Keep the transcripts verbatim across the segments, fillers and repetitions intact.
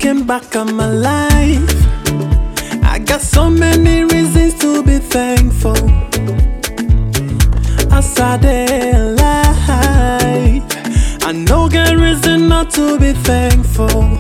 looking back on my life, I got so many reasons to be thankful. As I dey alive, I no get reason not to be thankful.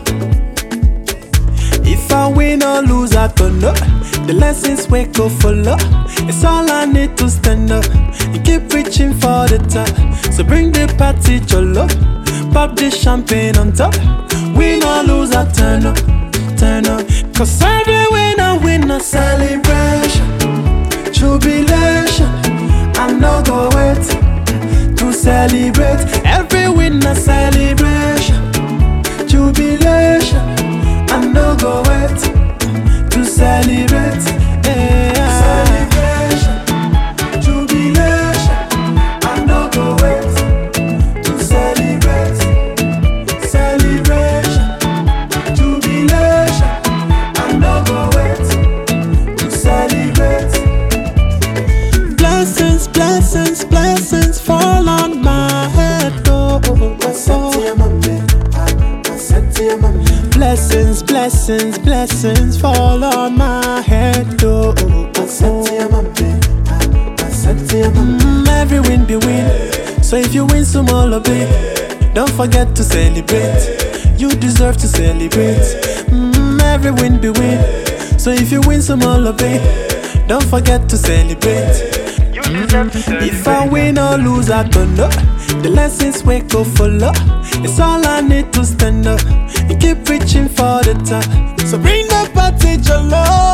If I win or lose, I don't know. The lessons we go follow. It's all I need to stand up and keep reaching for the top. So bring the party, jollo. Pop the champagne on top. Win or lose, I turn up, turn up. Cause every win I win a celebration, jubilation. I no go wait to celebrate. Every win a celebration, jubilation. I no go wait to celebrate. Yeah. Celebration, jubilation. I no go wait to celebrate. Celebration, jubilation. I no go wait to celebrate. Blessings, blessings, blessings fall on my head. Oh, oh, oh, oh. Blessings, blessings, blessings fall on my head. Oh, oh, oh, oh. Mm, every win be win. So if you win some all of it, don't forget to celebrate. You deserve to celebrate. Mm, every win be win. So if you win some all of it, don't forget to celebrate. You deserve to celebrate. If I win or lose, I don't know. The lessons we go follow. It's all I need to stand up and keep reaching for the top. So bring the party, jollo.